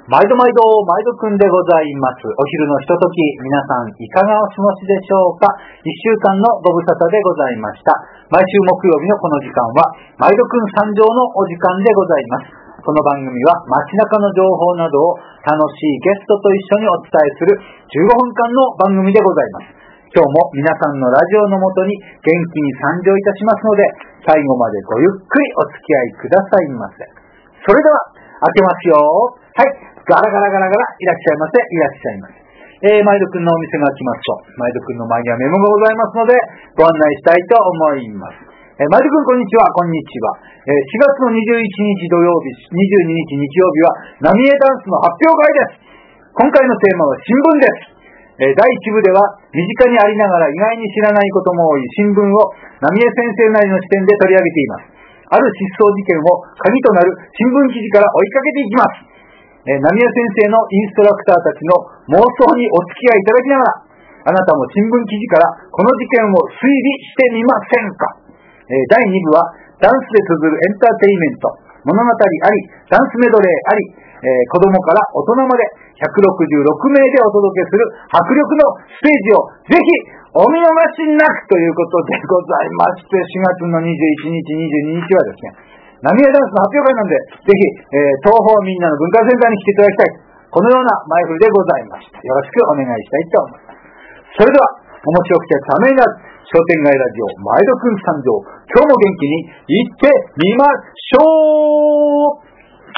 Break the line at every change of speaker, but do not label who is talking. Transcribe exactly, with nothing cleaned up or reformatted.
毎度毎度、毎度くんでございます。お昼のひととき、皆さんいかがお過ごしでしょうか。一週間のご無沙汰でございました。毎週木曜日のこの時間は、毎度くん参上のお時間でございます。この番組は街中の情報などを楽しいゲストと一緒にお伝えするじゅうごふんかんの番組でございます。今日も皆さんのラジオのもとに元気に参上いたしますので、最後までごゆっくりお付き合いくださいませ。それでは、開けますよ。はい。ガラガラガラガラ、いらっしゃいませ、いらっしゃいませ。えー、毎度くんのお店が来ますと、毎度くんの前にはメモがございますので、ご案内したいと思います。えー、毎度くんこんにちは、こんにちは。えー、しがつのにじゅういちにち土曜日、にじゅうににち日曜日は、浪江ダンスの発表会です。今回のテーマは新聞です。えー、だいいち部では、身近にありながら意外に知らないことも多い新聞を、浪江先生なりの視点で取り上げています。ある失踪事件を鍵となる新聞記事から追いかけていきます。えー、浪江先生のインストラクターたちの妄想にお付き合いいただきながら、あなたも新聞記事からこの事件を推理してみませんか。えー、だいに部はダンスで綴るエンターテイメント、物語あり、ダンスメドレーあり、えー、子供から大人までひゃくろくじゅうろくめいでお届けする迫力のステージをぜひお見逃しなくということでございまして、しがつのにじゅういちにち、にじゅうににちはですね、浪江ダンスの発表会なんで、ぜひ、えー、東方みんなの文化センターに来ていただきたい。このような前振りでございました。よろしくお願いしたいと思います。それでは、面白くてためになる商店街ラジオ、毎度くん参上。今日も元気に行ってみましょう。